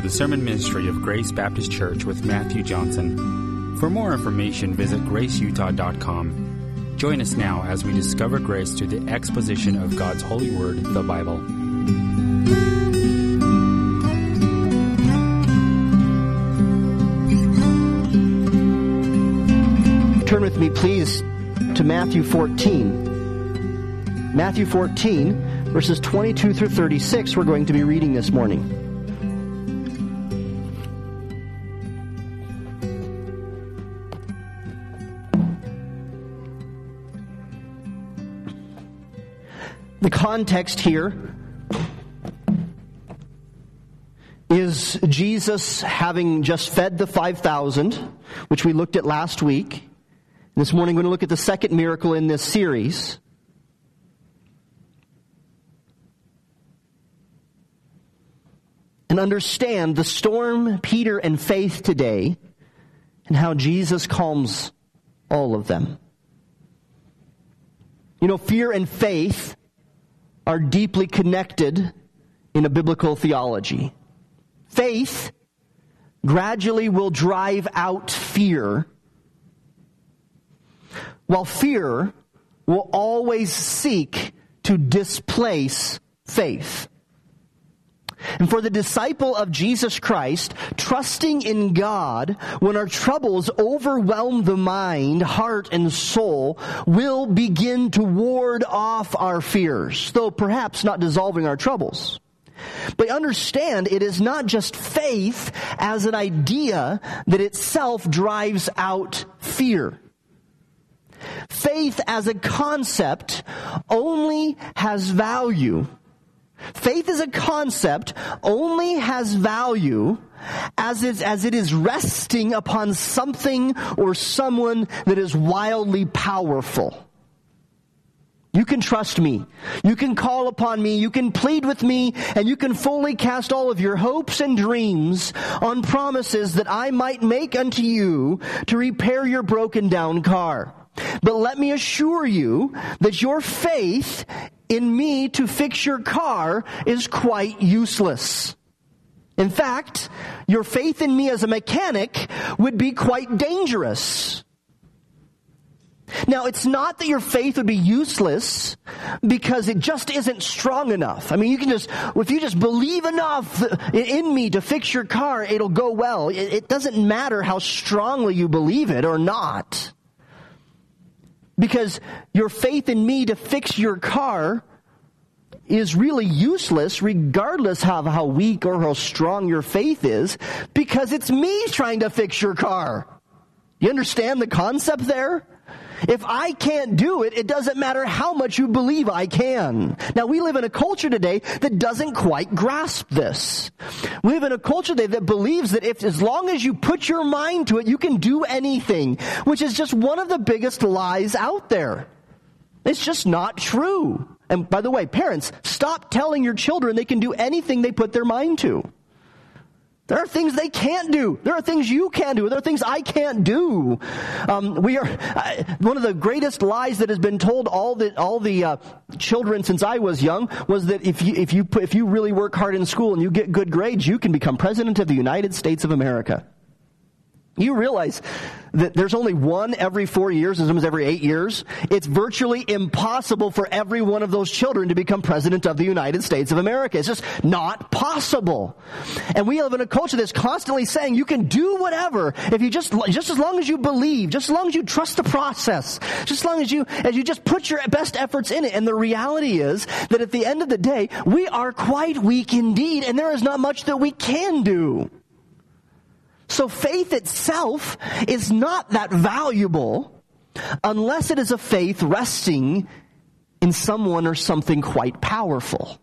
the sermon ministry of Grace Baptist Church with Matthew Johnson. For more information, visit graceutah.com. Join us now as we discover grace through the exposition of God's holy word, the Bible. Turn with me, please, to Matthew 14. Matthew 14, verses 22 through 36, we're going to be reading this morning. The context here is Jesus having just fed the 5,000, which we looked at last week. This morning we're going to look at the second miracle in this series. And understand the storm, Peter, and faith today, and how Jesus calms all of them. You know, fear and faith are deeply connected in a biblical theology. Faith gradually will drive out fear, while fear will always seek to displace faith. And for the disciple of Jesus Christ, trusting in God when our troubles overwhelm the mind, heart, and soul will begin to ward off our fears, though perhaps not dissolving our troubles. But understand, it is not just faith as an idea that itself drives out fear. Faith as a concept only has value. Faith as a concept only has value as it is resting upon something or someone that is wildly powerful. You can trust me. You can call upon me. You can plead with me. And you can fully cast all of your hopes and dreams on promises that I might make unto you to repair your broken down car. But let me assure you that your faith in me to fix your car is quite useless. In fact, your faith in me as a mechanic would be quite dangerous. Now, it's not that your faith would be useless because it just isn't strong enough. I mean, if you just believe enough in me to fix your car, it'll go well. It doesn't matter how strongly you believe it or not. Because your faith in me to fix your car is really useless regardless of how weak or how strong your faith is, because it's me trying to fix your car. You understand the concept there? If I can't do it, it doesn't matter how much you believe I can. Now, we live in a culture today that doesn't quite grasp this. We live in a culture today that believes that as long as you put your mind to it, you can do anything, which is just one of the biggest lies out there. It's just not true. And by the way, parents, stop telling your children they can do anything they put their mind to. There are things they can't do. There are things you can do. There are things I can't do. One of the greatest lies that has been told all the children since I was young was that if you really work hard in school and you get good grades, you can become president of the United States of America. You realize that there's only one every 4 years, and sometimes every 8 years. It's virtually impossible for every one of those children to become president of the United States of America. It's just not possible. And we live in a culture that's constantly saying you can do whatever if you just as long as you believe, just as long as you trust the process, just as long as you just put your best efforts in it. And the reality is that at the end of the day, we are quite weak indeed, and there is not much that we can do. So faith itself is not that valuable unless it is a faith resting in someone or something quite powerful.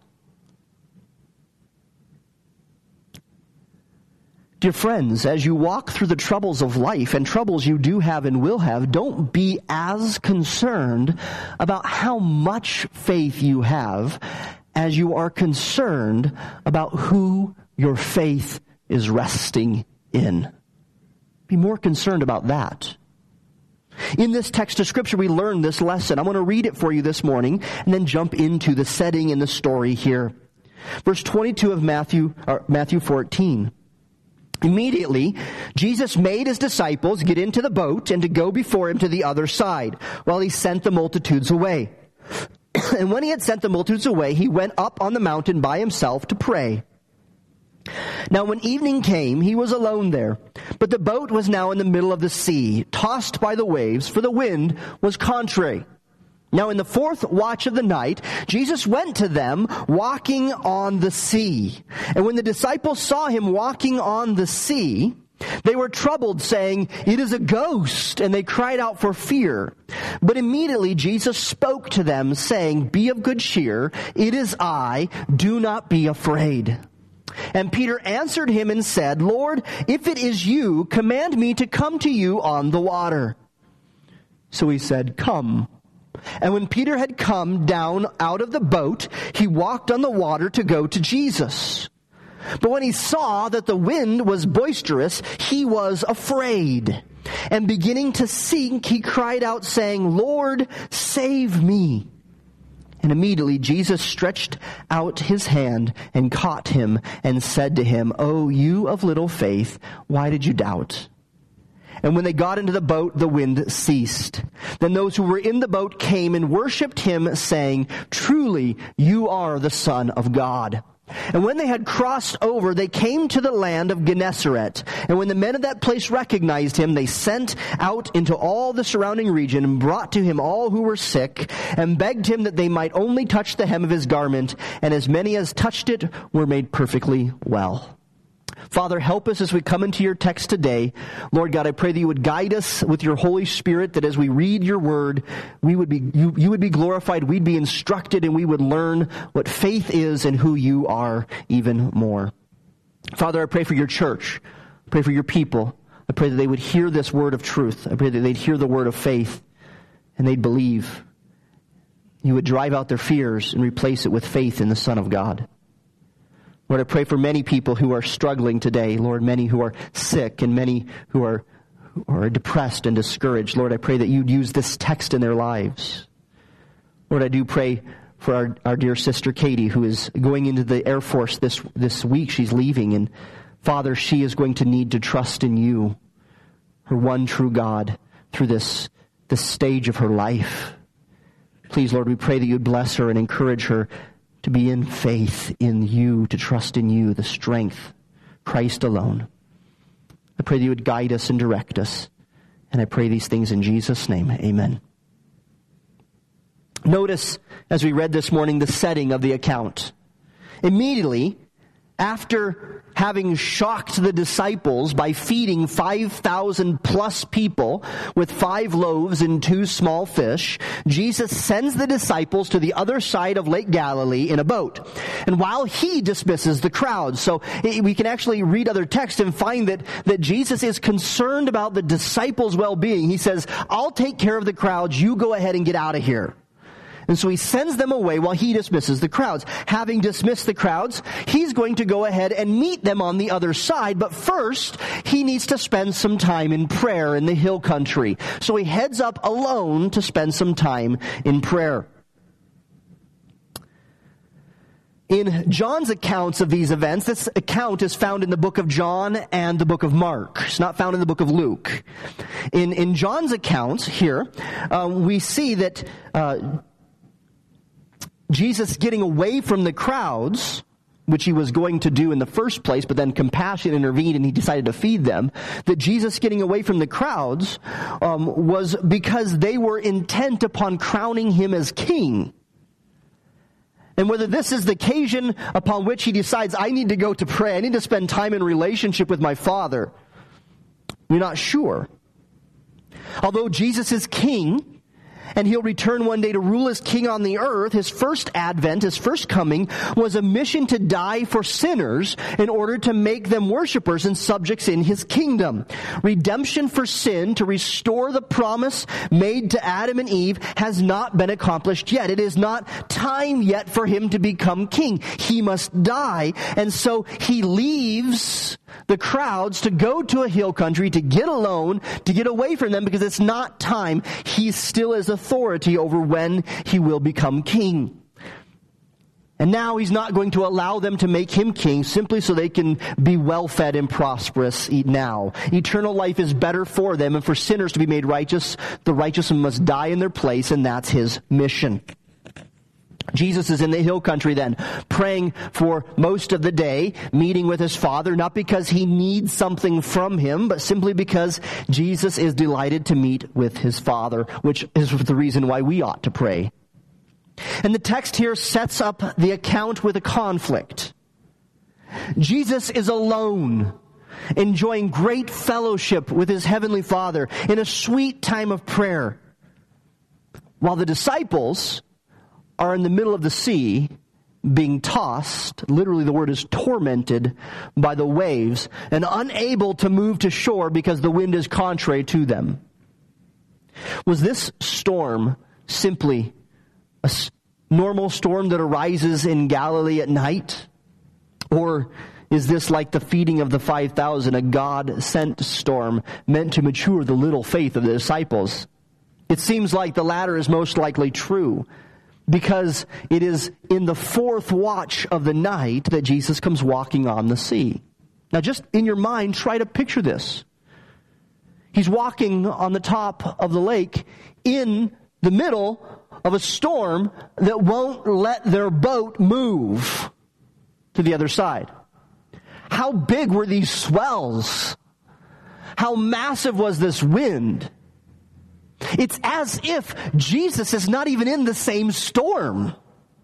Dear friends, as you walk through the troubles of life, and troubles you do have and will have, don't be as concerned about how much faith you have as you are concerned about who your faith is resting in. Be more concerned about that. In this text of Scripture, we learn this lesson. I'm going to read it for you this morning and then jump into the setting and the story here. Verse 22 of Matthew 14. Immediately, Jesus made his disciples get into the boat and to go before him to the other side, while he sent the multitudes away. And when he had sent the multitudes away, he went up on the mountain by himself to pray. Now when evening came, he was alone there, but the boat was now in the middle of the sea, tossed by the waves, for the wind was contrary. Now in the fourth watch of the night, Jesus went to them walking on the sea. And when the disciples saw him walking on the sea, they were troubled, saying, "It is a ghost," and they cried out for fear. But immediately Jesus spoke to them, saying, "Be of good cheer, it is I, do not be afraid." And Peter answered him and said, "Lord, if it is you, command me to come to you on the water." So he said, "Come." And when Peter had come down out of the boat, he walked on the water to go to Jesus. But when he saw that the wind was boisterous, he was afraid. And beginning to sink, he cried out, saying, "Lord, save me." And immediately Jesus stretched out his hand and caught him and said to him, "O you of little faith, why did you doubt?" And when they got into the boat, the wind ceased. Then those who were in the boat came and worshipped him, saying, "Truly, you are the Son of God." And when they had crossed over, they came to the land of Gennesaret. And when the men of that place recognized him, they sent out into all the surrounding region and brought to him all who were sick, and begged him that they might only touch the hem of his garment. And as many as touched it were made perfectly well. Father, help us as we come into your text today. Lord God, I pray that you would guide us with your Holy Spirit, that as we read your word, you would be glorified, we'd be instructed, and we would learn what faith is and who you are even more. Father, I pray for your church. I pray for your people. I pray that they would hear this word of truth. I pray that they'd hear the word of faith and they'd believe. You would drive out their fears and replace it with faith in the Son of God. Lord, I pray for many people who are struggling today. Lord, many who are sick and many who are depressed and discouraged. Lord, I pray that you'd use this text in their lives. Lord, I do pray for our dear sister Katie, who is going into the Air Force this week. She's leaving, and Father, she is going to need to trust in you, her one true God, through this stage of her life. Please, Lord, we pray that you'd bless her and encourage her to be in faith in you, to trust in you, the strength, Christ alone. I pray that you would guide us and direct us. And I pray these things in Jesus' name. Amen. Notice, as we read this morning, the setting of the account. Immediately, after having shocked the disciples by feeding 5,000 plus people with 5 loaves and 2 small fish, Jesus sends the disciples to the other side of Lake Galilee in a boat. And while he dismisses the crowd, so we can actually read other texts and find that Jesus is concerned about the disciples' well-being. He says, "I'll take care of the crowds, you go ahead and get out of here." And so he sends them away while he dismisses the crowds. Having dismissed the crowds, he's going to go ahead and meet them on the other side. But first, he needs to spend some time in prayer in the hill country. So he heads up alone to spend some time in prayer. In John's accounts of these events, this account is found in the book of John and the book of Mark. It's not found in the book of Luke. In John's accounts here, we see that Jesus getting away from the crowds, which he was going to do in the first place, but then compassion intervened and he decided to feed them, that Jesus getting away from the crowds was because they were intent upon crowning him as king. And whether this is the occasion upon which he decides, I need to go to pray, I need to spend time in relationship with my Father, we're not sure. Although Jesus is king, and he'll return one day to rule as king on the earth, his first advent, his first coming, was a mission to die for sinners in order to make them worshipers and subjects in his kingdom. Redemption for sin, to restore the promise made to Adam and Eve, has not been accomplished yet. It is not time yet for him to become king. He must die, and so he leaves the crowds to go to a hill country, to get alone, to get away from them, because it's not time. He still is authority over when he will become king. And now he's not going to allow them to make him king simply so they can be well-fed and prosperous now. Eternal life is better for them, and for sinners to be made righteous, the righteous must die in their place, and that's his mission. Jesus is in the hill country then, praying for most of the day, meeting with his Father, not because he needs something from him, but simply because Jesus is delighted to meet with his Father, which is the reason why we ought to pray. And the text here sets up the account with a conflict. Jesus is alone, enjoying great fellowship with his heavenly Father in a sweet time of prayer, while the disciples are in the middle of the sea, being tossed, literally the word is tormented, by the waves, and unable to move to shore because the wind is contrary to them. Was this storm simply a normal storm that arises in Galilee at night? Or is this like the feeding of the 5,000, a God-sent storm meant to mature the little faith of the disciples? It seems like the latter is most likely true, because it is in the fourth watch of the night that Jesus comes walking on the sea. Now just in your mind, try to picture this. He's walking on the top of the lake in the middle of a storm that won't let their boat move to the other side. How big were these swells? How massive was this wind? It's as if Jesus is not even in the same storm.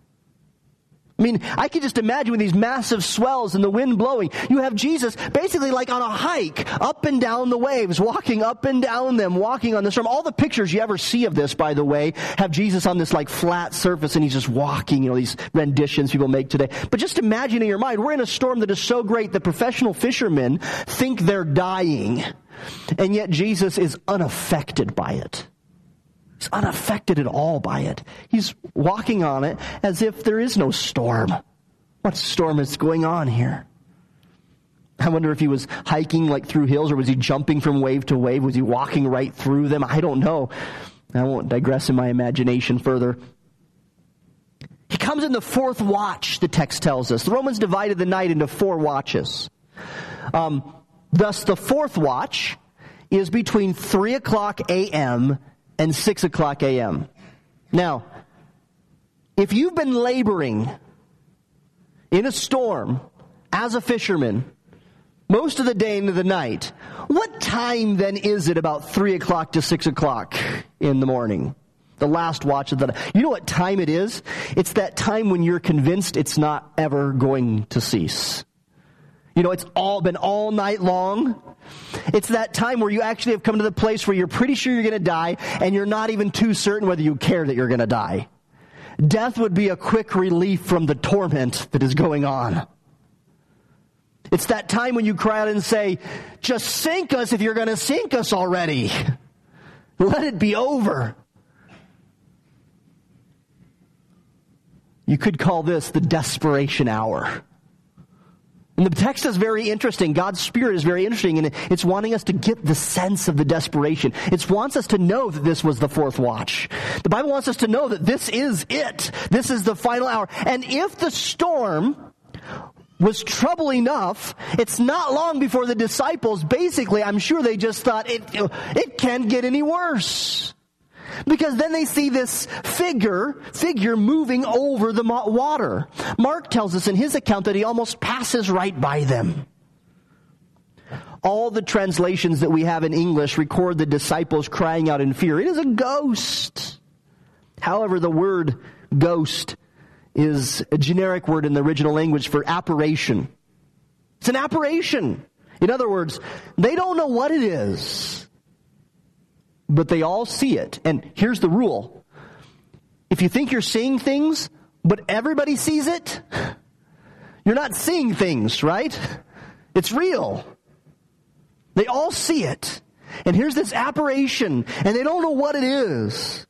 I mean, I can just imagine with these massive swells and the wind blowing, you have Jesus basically like on a hike up and down the waves, walking up and down them, walking on the storm. All the pictures you ever see of this, by the way, have Jesus on this like flat surface and he's just walking, these renditions people make today. But just imagine in your mind, we're in a storm that is so great that professional fishermen think they're dying. And yet Jesus is unaffected by it. He's unaffected at all by it. He's walking on it as if there is no storm. What storm is going on here? I wonder if he was hiking like through hills, or was he jumping from wave to wave? Was he walking right through them? I don't know. I won't digress in my imagination further. He comes in the fourth watch, the text tells us. The Romans divided the night into 4 watches. Thus, the fourth watch is between 3 o'clock a.m. and 6 o'clock a.m. Now, if you've been laboring in a storm as a fisherman most of the day into the night, what time then is it about 3 o'clock to 6 o'clock in the morning? The last watch of the night. You know what time it is? It's that time when you're convinced it's not ever going to cease. It's all been all night long. It's that time where you actually have come to the place where you're pretty sure you're going to die, and you're not even too certain whether you care that you're going to die. Death would be a quick relief from the torment that is going on. It's that time when you cry out and say, just sink us if you're going to sink us already. Let it be over. You could call this the desperation hour. And the text is very interesting. God's Spirit is very interesting, and it's wanting us to get the sense of the desperation. It wants us to know that this was the fourth watch. The Bible wants us to know that this is it. This is the final hour. And if the storm was trouble enough, it's not long before the disciples, basically, I'm sure they just thought, it can't get any worse. Because then they see this figure moving over the water. Mark tells us in his account that he almost passes right by them. All the translations that we have in English record the disciples crying out in fear. It is a ghost. However, the word ghost is a generic word in the original language for apparition. It's an apparition. In other words, they don't know what it is, but they all see it. And here's the rule. If you think you're seeing things, but everybody sees it, you're not seeing things, right? It's real. They all see it. And here's this apparition, and they don't know what it is.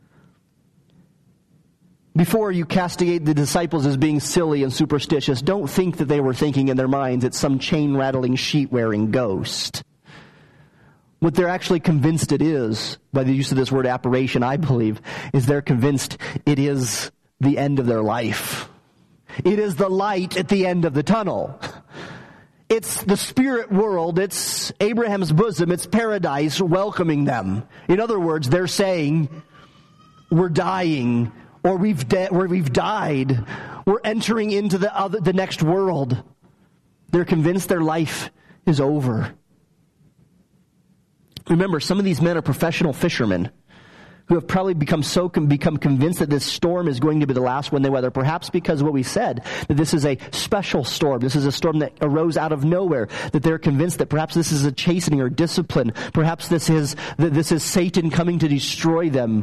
Before you castigate the disciples as being silly and superstitious, don't think that they were thinking in their minds it's some chain-rattling, sheet-wearing ghost. What they're actually convinced it is, by the use of this word apparition, I believe, is they're convinced it is the end of their life. It is the light at the end of the tunnel. It's the spirit world. It's Abraham's bosom. It's paradise welcoming them. In other words, they're saying, we're dying, or we've died. We're entering into the next world. They're convinced their life is over. Remember, some of these men are professional fishermen who have probably become convinced that this storm is going to be the last one they weather, perhaps because of what we said, that this is a special storm. This is a storm that arose out of nowhere, that they're convinced that perhaps this is a chastening or discipline. Perhaps this is Satan coming to destroy them.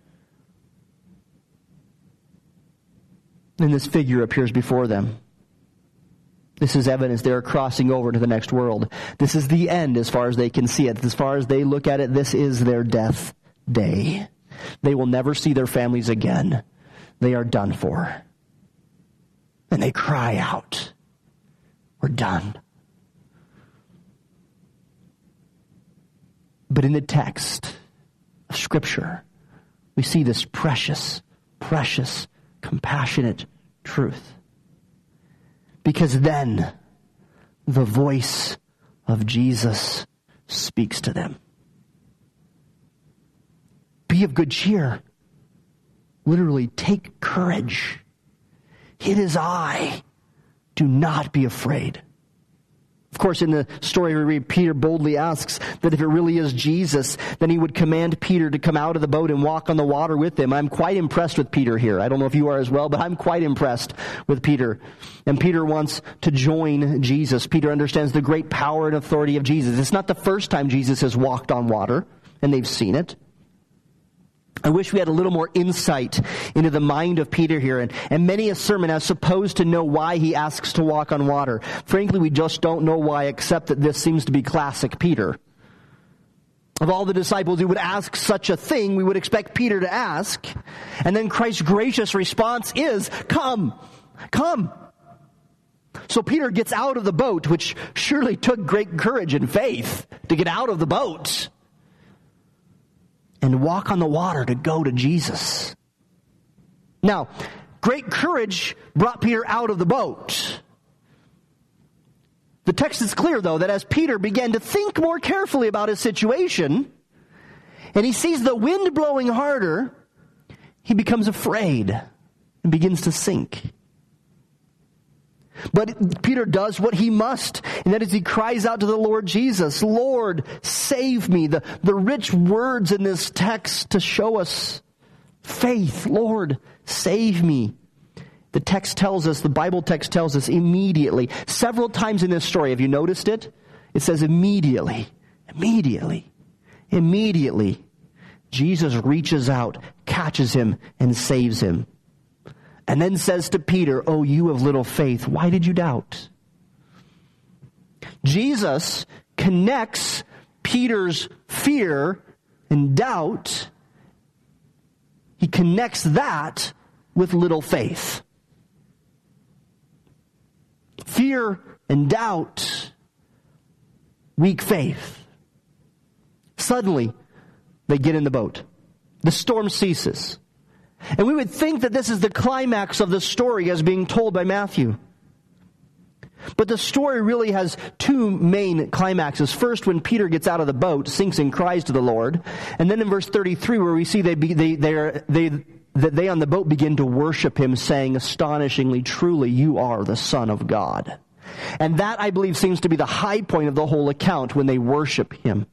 And this figure appears before them. This is evidence they are crossing over to the next world. This is the end as far as they can see it. As far as they look at it, this is their death day. They will never see their families again. They are done for. And they cry out, we're done. But in the text of Scripture, we see this precious, precious, compassionate truth. Because then the voice of Jesus speaks to them. Be of good cheer. Literally, take courage. It is I. Do not be afraid. Of course, in the story we read, Peter boldly asks that if it really is Jesus, then he would command Peter to come out of the boat and walk on the water with him. I'm quite impressed with Peter here. I don't know if you are as well, but I'm quite impressed with Peter. And Peter wants to join Jesus. Peter understands the great power and authority of Jesus. It's not the first time Jesus has walked on water, and they've seen it. I wish we had a little more insight into the mind of Peter here, and many a sermon has supposed to know why he asks to walk on water. Frankly, we just don't know why, except that this seems to be classic Peter. Of all the disciples who would ask such a thing, we would expect Peter to ask, and then Christ's gracious response is, come, come. So Peter gets out of the boat, which surely took great courage and faith to get out of the boat and walk on the water to go to Jesus. Now, great courage brought Peter out of the boat. The text is clear, though, that as Peter began to think more carefully about his situation, and he sees the wind blowing harder, he becomes afraid and begins to sink. But Peter does what he must, and that is he cries out to the Lord Jesus, Lord, save me. The rich words in this text to show us faith. Lord, save me. The text tells us, the Bible text tells us immediately. Several times in this story, have you noticed it? It says immediately, immediately, immediately. Jesus reaches out, catches him, and saves him. And then says to Peter, oh, you of little faith, why did you doubt? Jesus connects Peter's fear and doubt. He connects that with little faith. Fear and doubt, weak faith. Suddenly, they get in the boat. The storm ceases. And we would think that this is the climax of the story as being told by Matthew. But the story really has two main climaxes. First, when Peter gets out of the boat, sinks and cries to the Lord. And then in verse 33, where we see that they on the boat begin to worship him, saying, astonishingly, truly, you are the Son of God. And that, I believe, seems to be the high point of the whole account, when they worship him.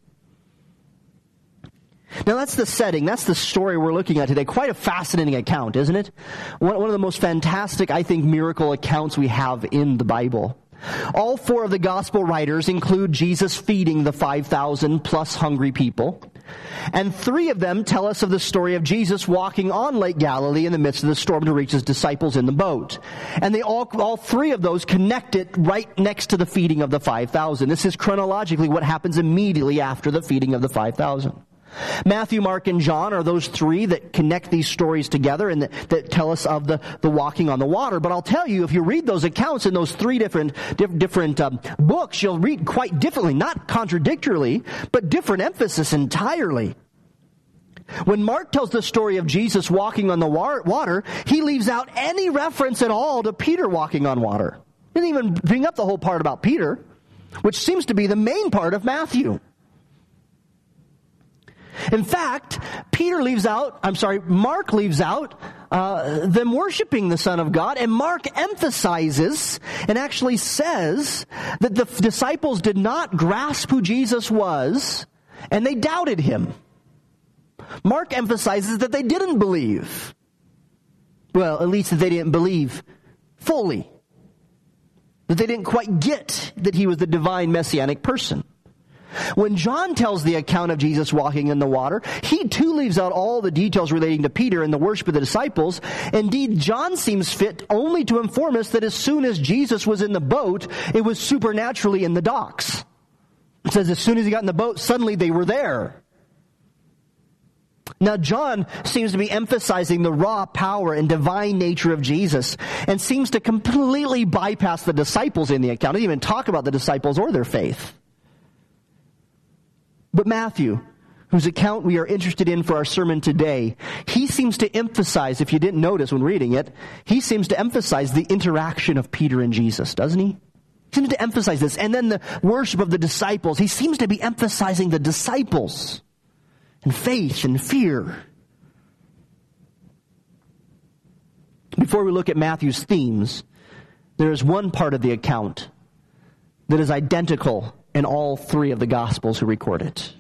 Now that's the setting, that's the story we're looking at today. Quite a fascinating account, isn't it? One of the most fantastic, I think, miracle accounts we have in the Bible. All four of the gospel writers include Jesus feeding the 5,000 plus hungry people. And three of them tell us of the story of Jesus walking on Lake Galilee in the midst of the storm to reach his disciples in the boat. And they all three of those connect it right next to the feeding of the 5,000. This is chronologically what happens immediately after the feeding of the 5,000. Matthew, Mark, and John are those three that connect these stories together and that tell us of the walking on the water. But I'll tell you, if you read those accounts in those three different books, you'll read quite differently, not contradictorily, but different emphasis entirely. When Mark tells the story of Jesus walking on the water, he leaves out any reference at all to Peter walking on water. He didn't even bring up the whole part about Peter, which seems to be the main part of Matthew. In fact, Mark leaves out them worshiping the Son of God, and Mark emphasizes and actually says that the disciples did not grasp who Jesus was, and they doubted him. Mark emphasizes that they didn't believe. Well, at least that they didn't believe fully. That they didn't quite get that he was the divine messianic person. When John tells the account of Jesus walking in the water, he too leaves out all the details relating to Peter and the worship of the disciples. Indeed, John seems fit only to inform us that as soon as Jesus was in the boat, it was supernaturally in the docks. It says as soon as he got in the boat, suddenly they were there. Now, John seems to be emphasizing the raw power and divine nature of Jesus and seems to completely bypass the disciples in the account. He didn't even talk about the disciples or their faith. But Matthew, whose account we are interested in for our sermon today, he seems to emphasize, if you didn't notice when reading it, he seems to emphasize the interaction of Peter and Jesus, doesn't he? He seems to emphasize this. And then the worship of the disciples. He seems to be emphasizing the disciples. And faith and fear. Before we look at Matthew's themes, there is one part of the account that is identical in all three of the Gospels who record it.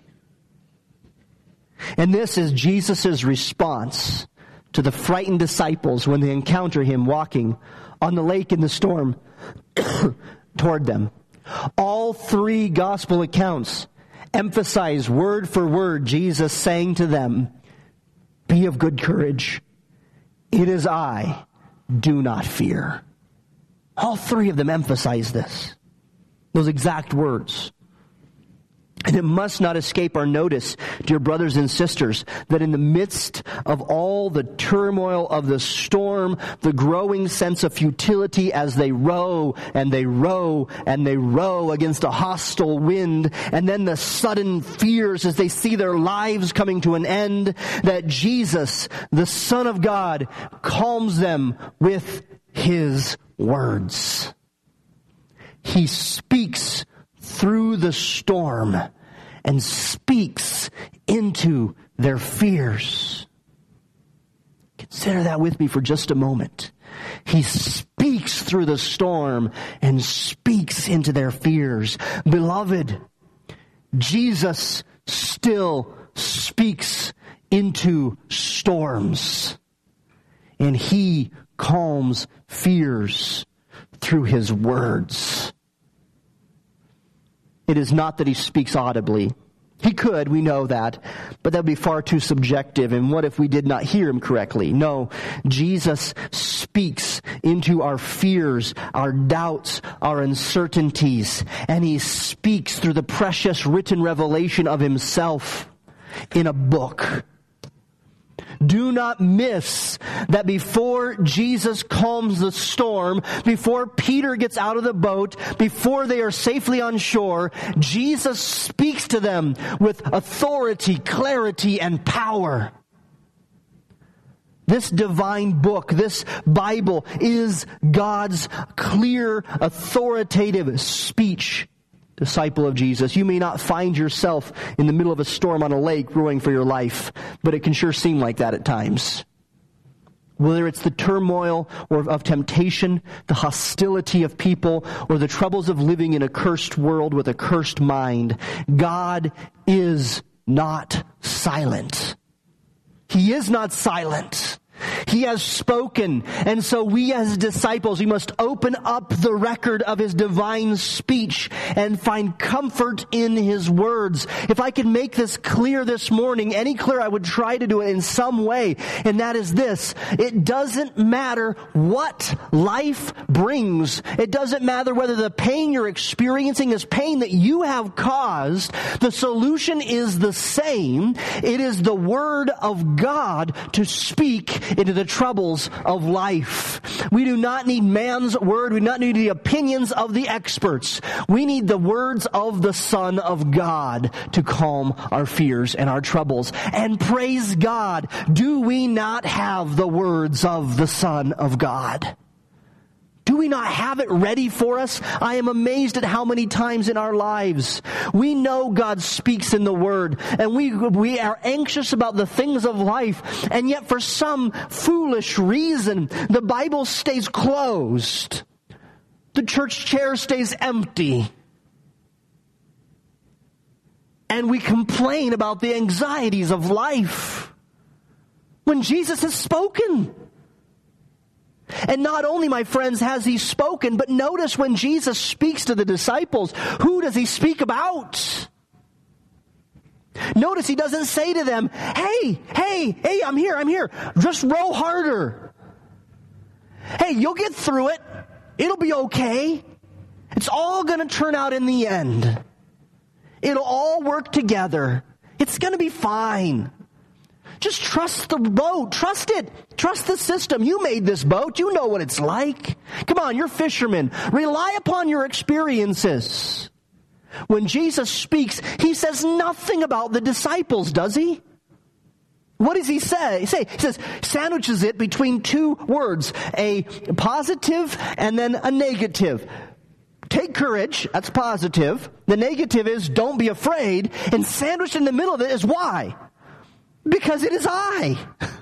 And this is Jesus' response to the frightened disciples when they encounter him walking on the lake in the storm toward them. All three Gospel accounts emphasize word for word Jesus saying to them, "Be of good courage. It is I. Do not fear." All three of them emphasize this. Those exact words. And it must not escape our notice, dear brothers and sisters, that in the midst of all the turmoil of the storm, the growing sense of futility as they row and they row and they row against a hostile wind, and then the sudden fears as they see their lives coming to an end, that Jesus, the Son of God, calms them with his words. He speaks through the storm and speaks into their fears. Consider that with me for just a moment. He speaks through the storm and speaks into their fears. Beloved, Jesus still speaks into storms, and he calms fears through his words. It is not that he speaks audibly. He could, we know that, but that would be far too subjective. And what if we did not hear him correctly? No, Jesus speaks into our fears, our doubts, our uncertainties, and he speaks through the precious written revelation of himself in a book. Do not miss that before Jesus calms the storm, before Peter gets out of the boat, before they are safely on shore, Jesus speaks to them with authority, clarity, and power. This divine book, this Bible, is God's clear, authoritative speech. Disciple of Jesus, you may not find yourself in the middle of a storm on a lake rowing for your life, but it can sure seem like that at times. Whether it's the turmoil or of temptation, the hostility of people, or the troubles of living in a cursed world with a cursed mind, God is not silent. He is not silent. He has spoken, and so we as disciples, we must open up the record of his divine speech and find comfort in his words. If I could make this clear this morning, any clearer, I would try to do it in some way, and that is this. It doesn't matter what life brings. It doesn't matter whether the pain you're experiencing is pain that you have caused. The solution is the same. It is the word of God to speak into the the troubles of life. We do not need man's word. We do not need the opinions of the experts. We need the words of the Son of God to calm our fears and our troubles. And praise God, do we not have the words of the Son of God? Do we not have it ready for us? I am amazed at how many times in our lives we know God speaks in the Word, and we are anxious about the things of life, and yet for some foolish reason, the Bible stays closed. The church chair stays empty. And we complain about the anxieties of life when Jesus has spoken. And not only, my friends, has he spoken, but notice when Jesus speaks to the disciples, who does he speak about? Notice he doesn't say to them, hey, I'm here. Just row harder. Hey, you'll get through it. It'll be okay. It's all going to turn out in the end. It'll all work together. It's going to be fine. Just trust the boat. Trust it. Trust the system. You made this boat. You know what it's like. Come on, you're fishermen. Rely upon your experiences. When Jesus speaks, he says nothing about the disciples, does he? What does he say? He says, sandwiches it between two words, a positive and then a negative. Take courage, that's positive. The negative is don't be afraid. And sandwiched in the middle of it is why? Because it is I.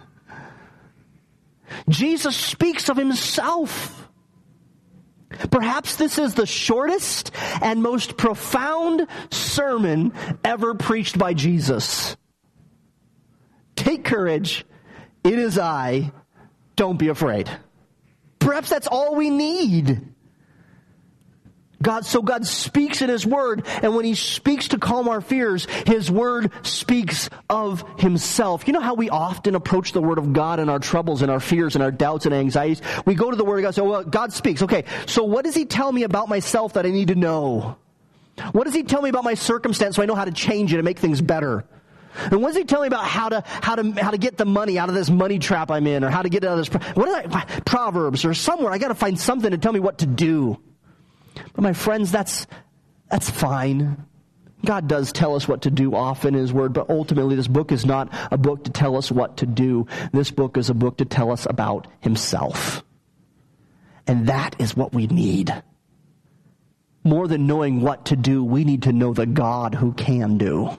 Jesus speaks of himself. Perhaps this is the shortest and most profound sermon ever preached by Jesus. Take courage. It is I. Don't be afraid. Perhaps that's all we need. God speaks in his word, and when he speaks to calm our fears, his word speaks of himself. You know how we often approach the word of God in our troubles and our fears and our doubts and anxieties? We go to the word of God and say, well, God speaks. Okay, so what does he tell me about myself that I need to know? What does he tell me about my circumstance so I know how to change it and make things better? And what does he tell me about how to get the money out of this money trap I'm in, or how to get out of this Proverbs or somewhere? I got to find something to tell me what to do. But my friends, that's fine. God does tell us what to do often in his word, but ultimately this book is not a book to tell us what to do. This book is a book to tell us about himself. And that is what we need. More than knowing what to do, we need to know the God who can do.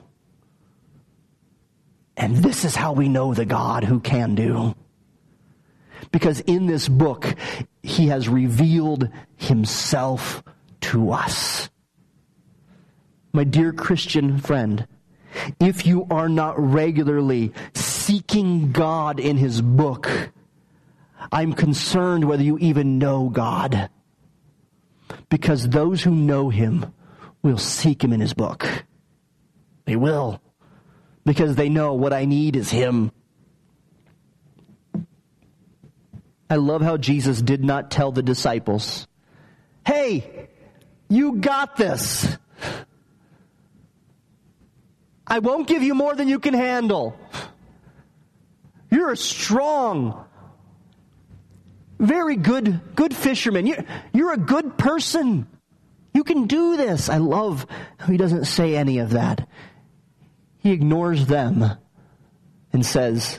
And this is how we know the God who can do. Because in this book, he has revealed himself to us. My dear Christian friend, if you are not regularly seeking God in his book, I'm concerned whether you even know God. Because those who know him will seek him in his book. They will. Because they know what I need is him. I love how Jesus did not tell the disciples, hey, you got this. I won't give you more than you can handle. You're a strong, very good fisherman. You're a good person. You can do this. I love how he doesn't say any of that. He ignores them and says,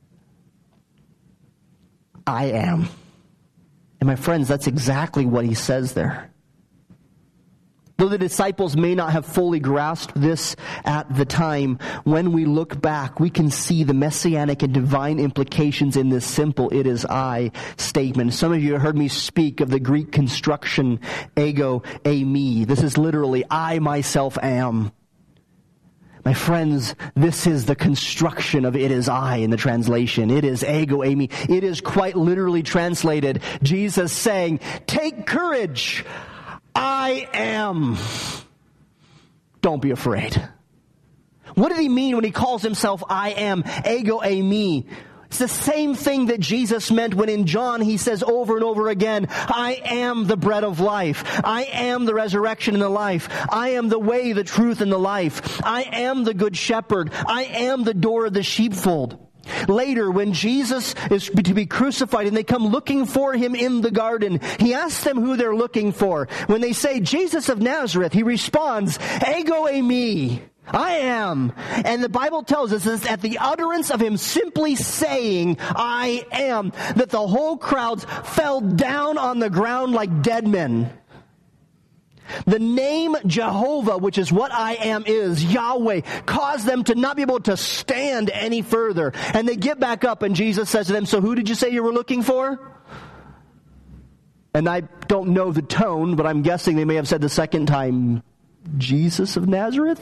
I am. And my friends, that's exactly what he says there. Though the disciples may not have fully grasped this at the time, when we look back, we can see the messianic and divine implications in this simple "it is I" statement. Some of you have heard me speak of the Greek construction ego eimi. This is literally I myself am. My friends, this is the construction of "it is I" in the translation. It is ego eimi. It is quite literally translated Jesus saying, take courage. I am. Don't be afraid. What did he mean when he calls himself I am, ego eimi? It's the same thing that Jesus meant when in John he says over and over again, I am the bread of life. I am the resurrection and the life. I am the way, the truth, and the life. I am the good shepherd. I am the door of the sheepfold. Later, when Jesus is to be crucified and they come looking for him in the garden, he asks them who they're looking for. When they say, Jesus of Nazareth, he responds, Ego eimi, I am. And the Bible tells us that at the utterance of him simply saying, I am, that the whole crowds fell down on the ground like dead men. The name Jehovah, which is what I am is, Yahweh, caused them to not be able to stand any further. And they get back up and Jesus says to them, so who did you say you were looking for? And I don't know the tone, but I'm guessing they may have said the second time, Jesus of Nazareth?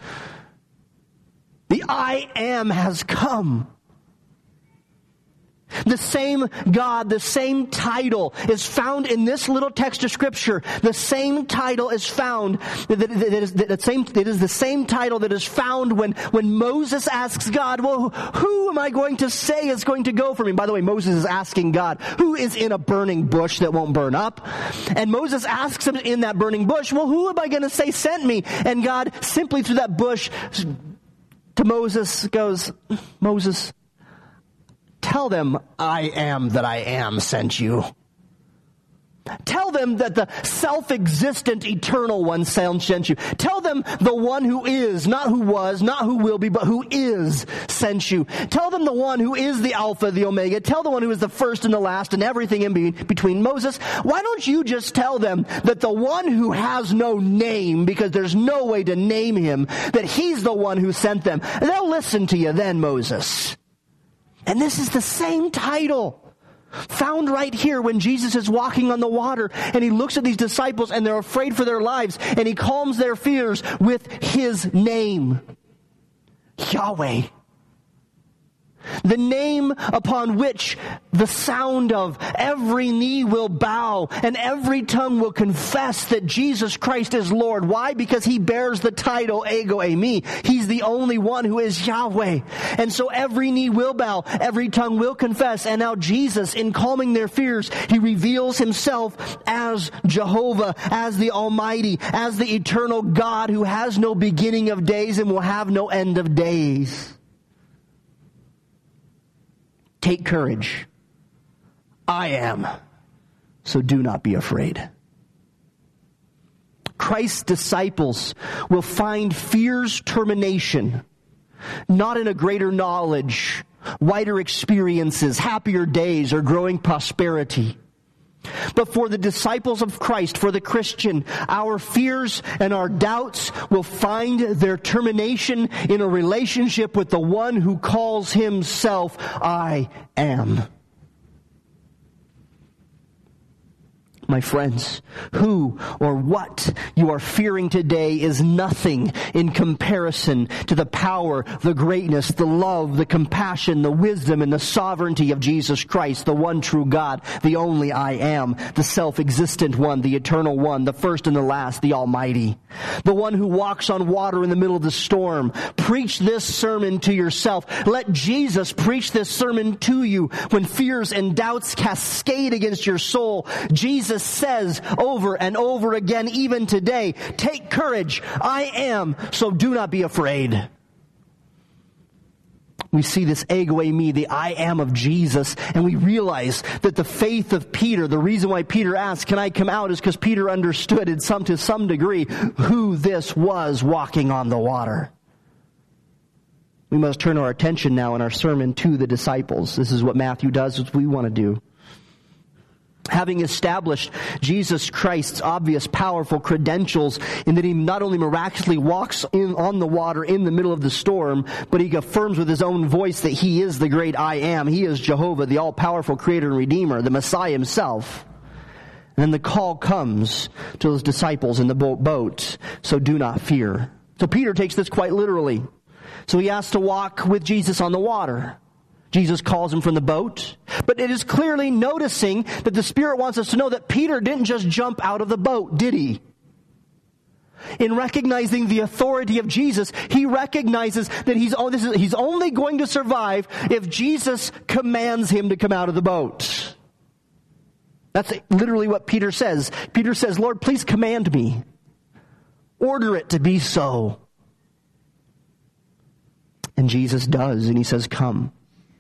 The I am has come. The same God, the same title is found in this little text of Scripture. The same title is found, it is the same title that is found when Moses asks God, well, who am I going to say is going to go for me? By the way, Moses is asking God, who is in a burning bush that won't burn up? And Moses asks him in that burning bush, well, who am I going to say sent me? And God simply through that bush to Moses goes, Moses, tell them I am that I am sent you. Tell them that the self-existent eternal one sent you. Tell them the one who is, not who was, not who will be, but who is sent you. Tell them the one who is the Alpha, the Omega. Tell the one who is the first and the last and everything in between. Moses, why don't you just tell them that the one who has no name, because there's no way to name him, that he's the one who sent them. And they'll listen to you then, Moses. And this is the same title found right here when Jesus is walking on the water and he looks at these disciples and they're afraid for their lives and he calms their fears with his name, Yahweh. The name upon which the sound of every knee will bow and every tongue will confess that Jesus Christ is Lord. Why? Because he bears the title Ego eimi. He's the only one who is Yahweh. And so every knee will bow, every tongue will confess. And now Jesus, in calming their fears, he reveals himself as Jehovah, as the Almighty, as the eternal God who has no beginning of days and will have no end of days. Take courage. I am. So do not be afraid. Christ's disciples will find fear's termination, not in a greater knowledge, wider experiences, happier days, or growing prosperity. But for the disciples of Christ, for the Christian, our fears and our doubts will find their termination in a relationship with the one who calls himself I am. My friends, who or what you are fearing today is nothing in comparison to the power, the greatness, the love, the compassion, the wisdom, and the sovereignty of Jesus Christ, the one true God, the only I am, the self-existent one, the eternal one, the first and the last, the Almighty. The one who walks on water in the middle of the storm. Preach this sermon to yourself. Let Jesus preach this sermon to you when fears and doubts cascade against your soul. Jesus says over and over again, even today, take courage, I am, so do not be afraid. We see this ego eimi, the I am of Jesus, and we realize that the faith of Peter, the reason why Peter asked, can I come out, is because Peter understood to some degree who this was walking on the water. We must turn our attention now in our sermon to the disciples. This is what Matthew does, what we want to do. Having established Jesus Christ's obvious, powerful credentials in that he not only miraculously walks on the water in the middle of the storm, but he affirms with his own voice that he is the great I am. He is Jehovah, the all-powerful creator and redeemer, the Messiah himself. And then the call comes to those disciples in the boat, so do not fear. So Peter takes this quite literally. So he asks to walk with Jesus on the water. Jesus calls him from the boat. But it is clearly noticing that the Spirit wants us to know that Peter didn't just jump out of the boat, did he? In recognizing the authority of Jesus, he recognizes that he's only going to survive if Jesus commands him to come out of the boat. That's literally what Peter says. Peter says, Lord, please command me. Order it to be so. And Jesus does, and he says, come.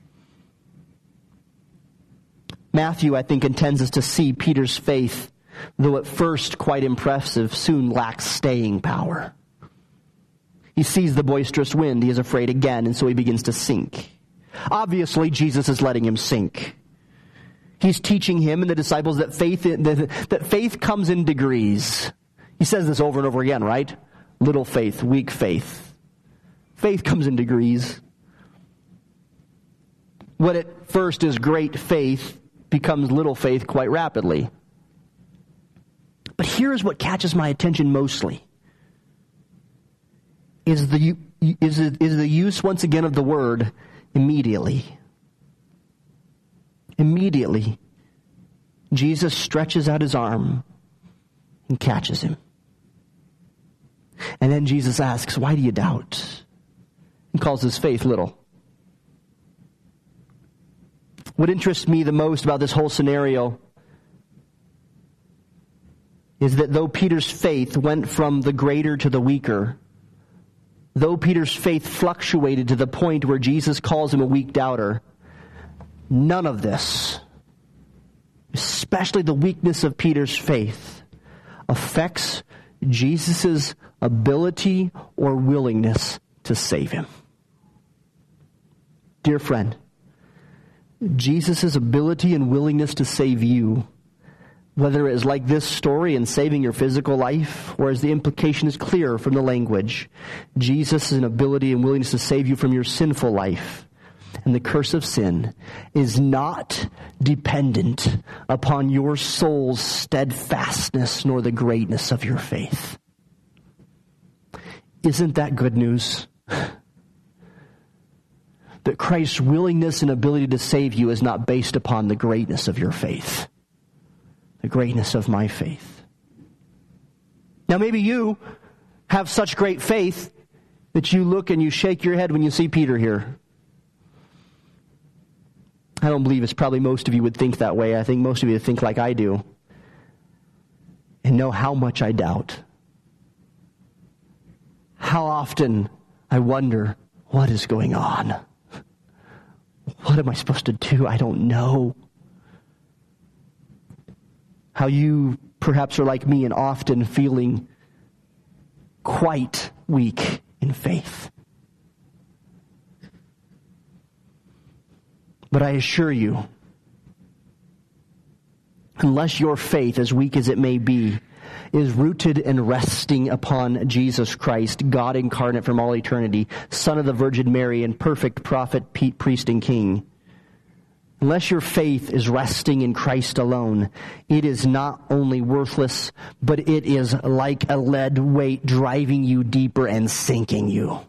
Matthew, I think, intends us to see Peter's faith, though at first quite impressive, soon lacks staying power. He sees the boisterous wind. He is afraid again, and so he begins to sink. Obviously, Jesus is letting him sink. He's teaching him and the disciples that faith comes in degrees. He says this over and over again, right? Little faith, weak faith. Faith comes in degrees. What at first is great faith becomes little faith quite rapidly. But here's what catches my attention mostly. Is the use once again of the word immediately. Immediately, Jesus stretches out his arm and catches him. And then Jesus asks, why do you doubt? And calls his faith little. What interests me the most about this whole scenario is that though Peter's faith went from the greater to the weaker, though Peter's faith fluctuated to the point where Jesus calls him a weak doubter, none of this, especially the weakness of Peter's faith, affects Jesus' ability or willingness to save him. Dear friend, Jesus' ability and willingness to save you, whether it is like this story in saving your physical life, or as the implication is clear from the language, Jesus' ability and willingness to save you from your sinful life and the curse of sin is not dependent upon your soul's steadfastness nor the greatness of your faith. Isn't that good news? That Christ's willingness and ability to save you is not based upon the greatness of your faith, the greatness of my faith. Now maybe you have such great faith that you look and you shake your head when you see Peter here. I don't believe it's probably most of you would think that way. I think most of you think like I do and know how much I doubt. How often I wonder, what is going on? What am I supposed to do? I don't know. How you perhaps are like me and often feeling quite weak in faith. But I assure you, unless your faith, as weak as it may be, is rooted and resting upon Jesus Christ, God incarnate from all eternity, Son of the Virgin Mary, and perfect prophet, priest, and king, unless your faith is resting in Christ alone, it is not only worthless, but it is like a lead weight driving you deeper and sinking you.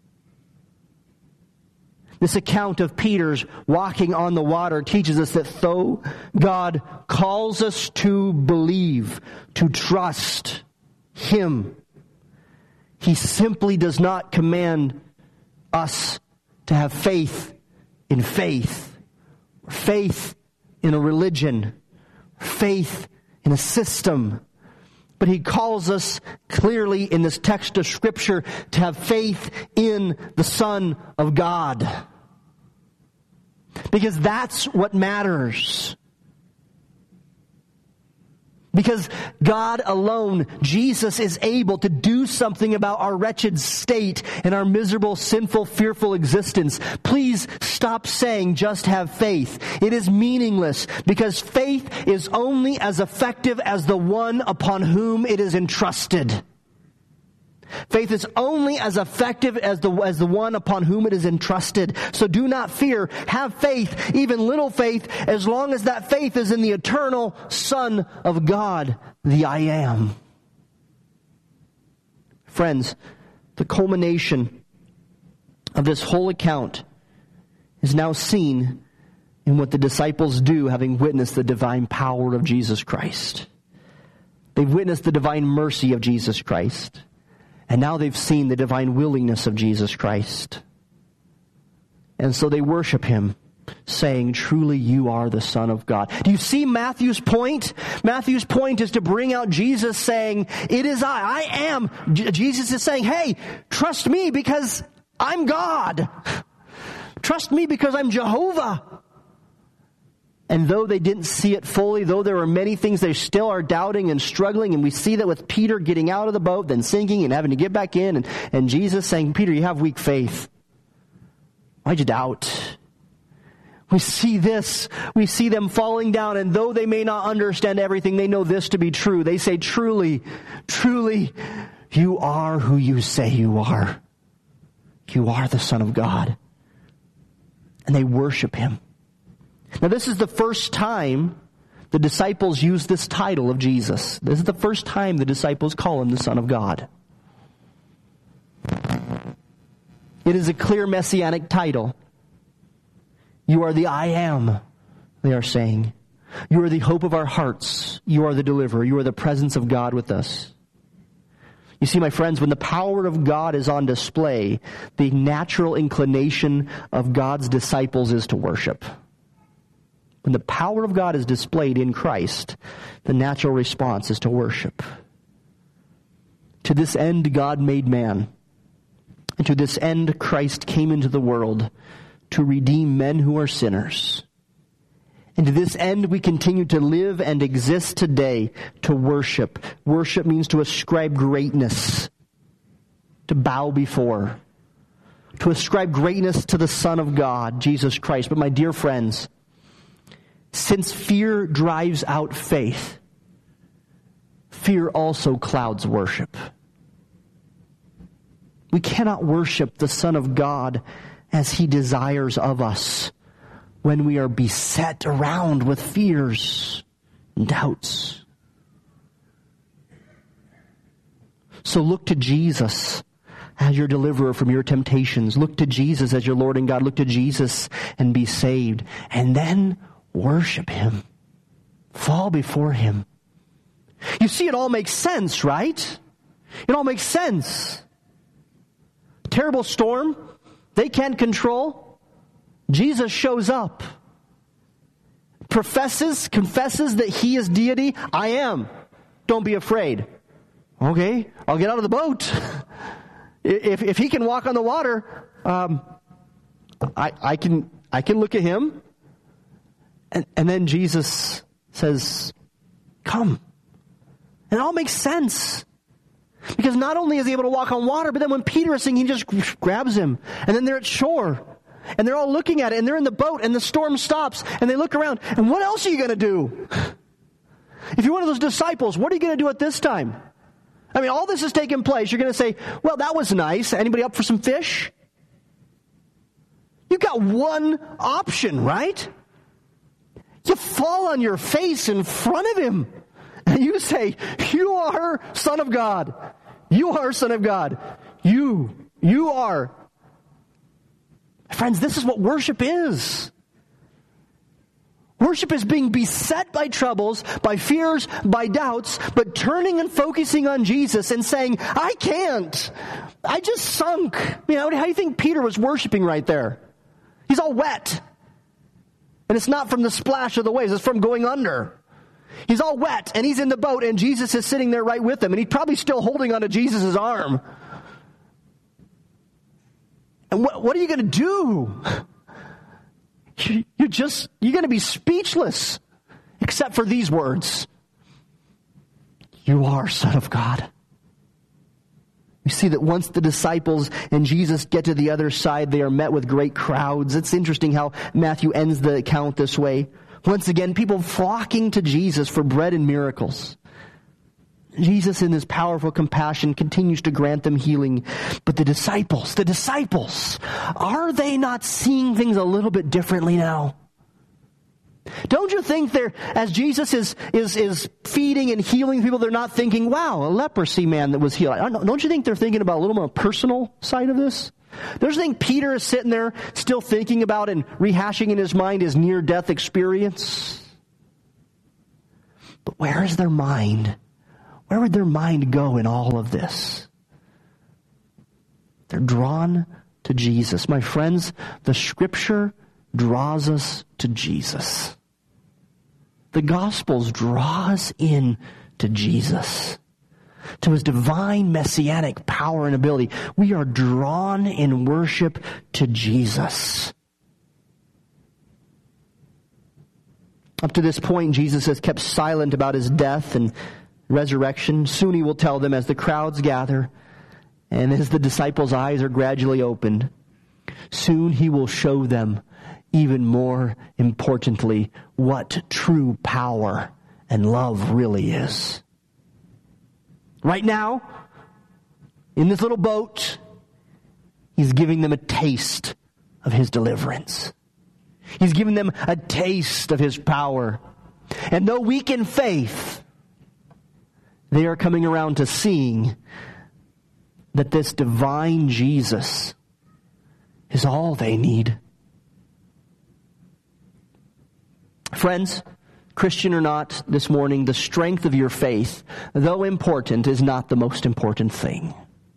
This account of Peter's walking on the water teaches us that though God calls us to believe, to trust Him, He simply does not command us to have faith in faith, or faith in a religion, or faith in a system. But He calls us clearly in this text of Scripture to have faith in the Son of God. Because that's what matters. Because God alone, Jesus, is able to do something about our wretched state and our miserable, sinful, fearful existence. Please stop saying just have faith. It is meaningless because faith is only as effective as the one upon whom it is entrusted. Faith is only as effective as the one upon whom it is entrusted. So do not fear. Have faith, even little faith, as long as that faith is in the eternal Son of God, the I Am. Friends, the culmination of this whole account is now seen in what the disciples do, having witnessed the divine power of Jesus Christ. They've witnessed the divine mercy of Jesus Christ. And now they've seen the divine willingness of Jesus Christ. And so they worship Him, saying, truly you are the Son of God. Do you see Matthew's point? Matthew's point is to bring out Jesus saying, it is I am. Jesus is saying, hey, trust me because I'm God. Trust me because I'm Jehovah. And though they didn't see it fully, though there were many things they still are doubting and struggling, and we see that with Peter getting out of the boat, then sinking and having to get back in, and Jesus saying, Peter, you have weak faith. Why'd you doubt? We see this. We see them falling down, and though they may not understand everything, they know this to be true. They say, truly, truly, you are who you say you are. You are the Son of God. And they worship him. Now, this is the first time the disciples use this title of Jesus. This is the first time the disciples call him the Son of God. It is a clear messianic title. You are the I am, they are saying. You are the hope of our hearts. You are the deliverer. You are the presence of God with us. You see, my friends, when the power of God is on display, the natural inclination of God's disciples is to worship. When the power of God is displayed in Christ, the natural response is to worship. To this end, God made man. And to this end, Christ came into the world to redeem men who are sinners. And to this end, we continue to live and exist today to worship. Worship means to ascribe greatness, to bow before, to ascribe greatness to the Son of God, Jesus Christ. But my dear friends, since fear drives out faith, fear also clouds worship. We cannot worship the Son of God as he desires of us when we are beset around with fears and doubts. So look to Jesus as your deliverer from your temptations. Look to Jesus as your Lord and God. Look to Jesus and be saved. And then worship him. Fall before him. You see, it all makes sense, right? It all makes sense. Terrible storm they can't control. Jesus shows up. Confesses that he is deity. I am. Don't be afraid. Okay, I'll get out of the boat. If he can walk on the water, I can look at him. And then Jesus says, come. And it all makes sense. Because not only is he able to walk on water, but then when Peter is sinking, he just grabs him. And then they're at shore. And they're all looking at it. And they're in the boat. And the storm stops. And they look around. And what else are you going to do? If you're one of those disciples, what are you going to do at this time? I mean, all this is taking place. You're going to say, well, that was nice. Anybody up for some fish? You've got one option, right? You fall on your face in front of him. And you say, you are Son of God. You are Son of God. You are. Friends, this is what worship is. Worship is being beset by troubles, by fears, by doubts, but turning and focusing on Jesus and saying, I can't. I just sunk. You know, how do you think Peter was worshiping right there? He's all wet. And it's not from the splash of the waves, it's from going under. He's all wet, and he's in the boat, and Jesus is sitting there right with him, and he's probably still holding onto Jesus' arm. And what are you going to do? You're going to be speechless, except for these words. You are Son of God. We see that once the disciples and Jesus get to the other side, they are met with great crowds. It's interesting how Matthew ends the account this way. Once again, people flocking to Jesus for bread and miracles. Jesus in his powerful compassion continues to grant them healing. But the disciples, are they not seeing things a little bit differently now? Don't you think as Jesus is feeding and healing people, they're not thinking, wow, a leprosy man that was healed. Don't you think they're thinking about a little more personal side of this? Don't you think Peter is sitting there still thinking about and rehashing in his mind his near-death experience? But where is their mind? Where would their mind go in all of this? They're drawn to Jesus. My friends, the Scripture draws us to Jesus. The Gospels draw us in to Jesus, to his divine messianic power and ability. We are drawn in worship to Jesus. Up to this point, Jesus has kept silent about his death and resurrection. Soon he will tell them as the crowds gather and as the disciples' eyes are gradually opened. Soon he will show them, even more importantly, what true power and love really is. Right now, in this little boat, he's giving them a taste of his deliverance. He's giving them a taste of his power. And though weak in faith, they are coming around to seeing that this divine Jesus is all they need. Friends, Christian or not, this morning, the strength of your faith, though important, is not the most important thing.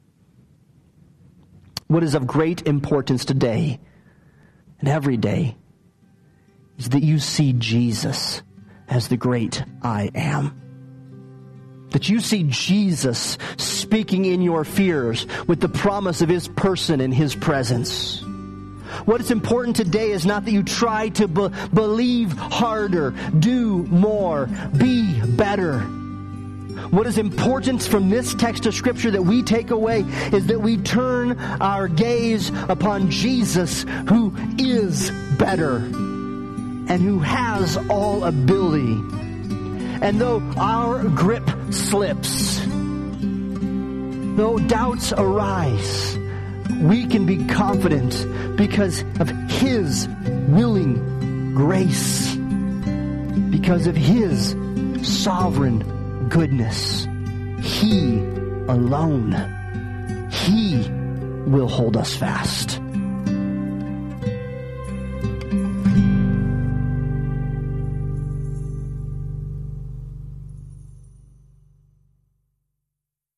What is of great importance today and every day is that you see Jesus as the great I am. That you see Jesus speaking in your fears with the promise of his person and his presence. What is important today is not that you try to believe harder, do more, be better. What is important from this text of Scripture that we take away is that we turn our gaze upon Jesus, who is better and who has all ability. And though our grip slips, though doubts arise, we can be confident because of his willing grace, because of his sovereign goodness. He alone, he will hold us fast.